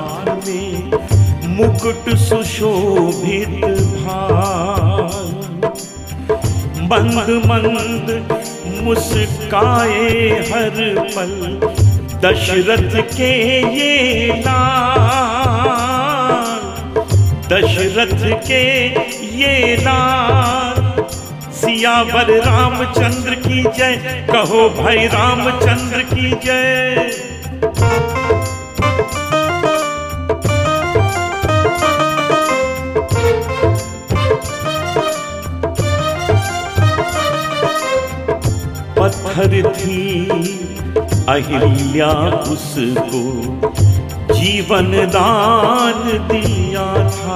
हाथ में मुकुट सुशोभित भाल। मंद मंद मुस्काए हर पल दशरथ के ये लाल, दशरथ के ये लाल। सियावर रामचंद्र की जय, कहो भाई रामचंद्र की जय। पत्थर थी अहिल्या उसको जीवन दान दिया था।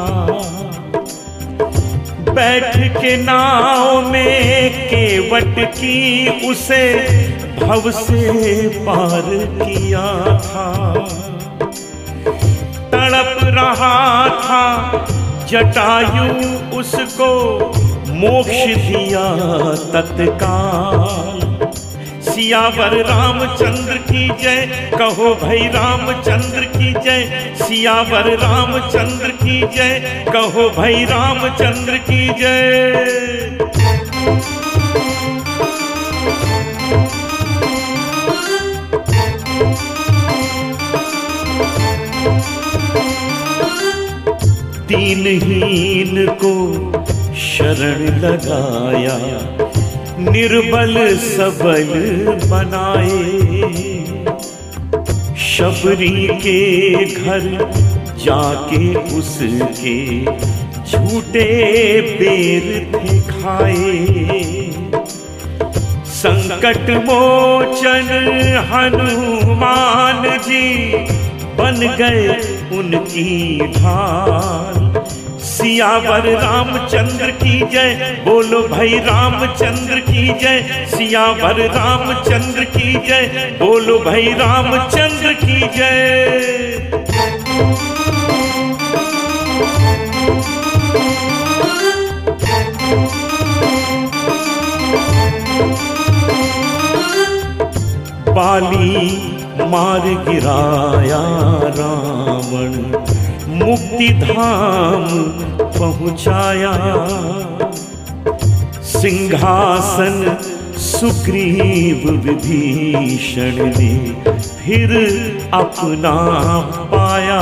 बैठ के नाव में केवट की उसे भव से पार किया था। तड़प रहा था जटायु उसको मोक्ष दिया तत्काल। सियावर रामचंद्र की जय, कहो भाई रामचंद्र की जय। सियावर रामचंद्र की जय, कहो भाई रामचंद्र की जय। दीनहीन को शरण लगाया, निर्बल सबल बनाए। शबरी के घर जाके उसके झूठे बेर थे खाए। संकट मोचन हनुमान जी बन गए उनकी ढाल। सियावर रामचंद्र की जय, बोलो भाई रामचंद्र की जय। सियावर रामचंद्र की जय, बोलो भाई रामचंद्र की जय। बाली मार गिराया रावण, मुक्ति धाम पहुँचाया। सिंहासन सुग्रीव विभीषण ने फिर अपना पाया।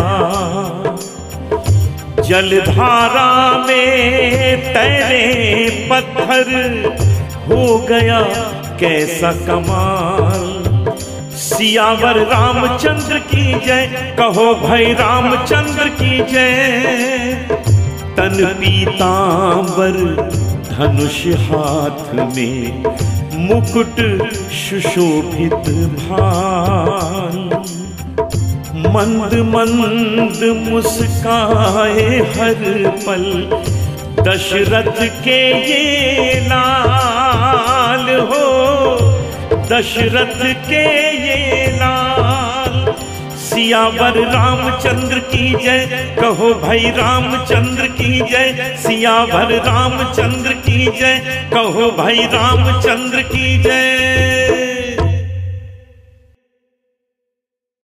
जलधारा में तैरे पत्थर हो गया कैसा कमाल। सियावर रामचंद्र की जय, कहो भाई रामचंद्र की जय। तन पीतांबर धनुष हाथ में मुकुट सुशोभित भाल। मंद मंद मुस्काए हर पल दशरथ के ये लाल हो, दशरथ के ये लाल। सियावर रामचंद्र की जय, कहो भाई रामचंद्र की जय। सियावर रामचंद्र की जय, कहो भाई रामचंद्र की जय।